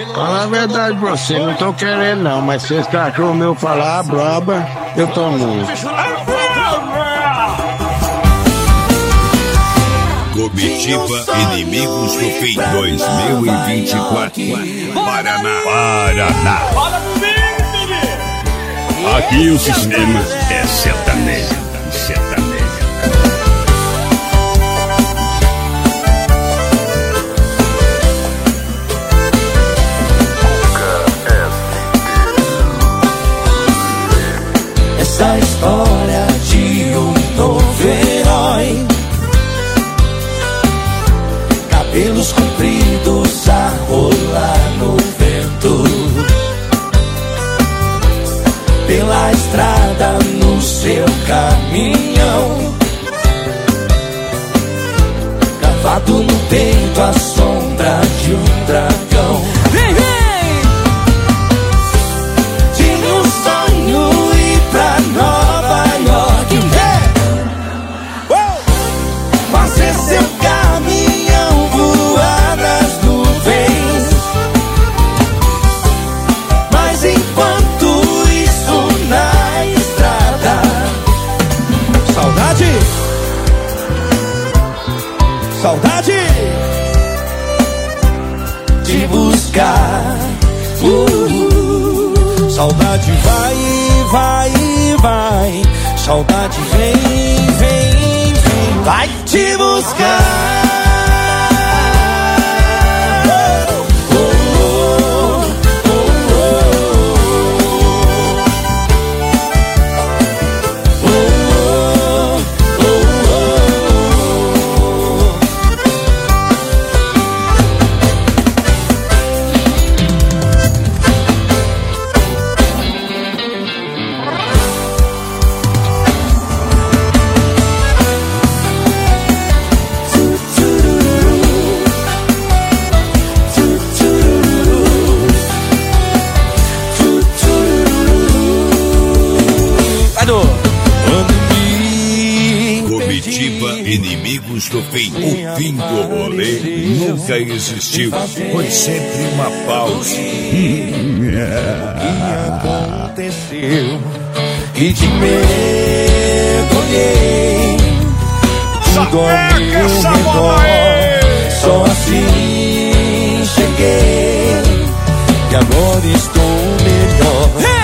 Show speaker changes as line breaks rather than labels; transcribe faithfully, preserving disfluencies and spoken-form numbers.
Fala a verdade pra você, não tô querendo não, mas se esse cachorro meu falar braba, eu tô muito.
Comitiva Inimigos do Fim dois mil e vinte e quatro. Paraná. Paraná. Aqui o sistema é sertanejo. Sertanejo.
Essa história de um novo herói, cabelos compridos a rolar no vento, pela estrada no seu caminhão, cravado no peito a sombra de um dragão. Vem, vem! Tinha um sonho ir pra Nova York, fazer seu caminhão voar nas nuvens, mas enquanto isso na estrada, saudade, saudade de buscar, uh, saudade vai, vai, vai, saudade vem, vem, vem, vai te buscar.
Comitiva Inimigos do Fim. O fim do rolê nunca existiu. Foi sempre uma pausa.
O que aconteceu? E de medo olhei tudo ao meu redor. Só assim cheguei, e agora estou melhor.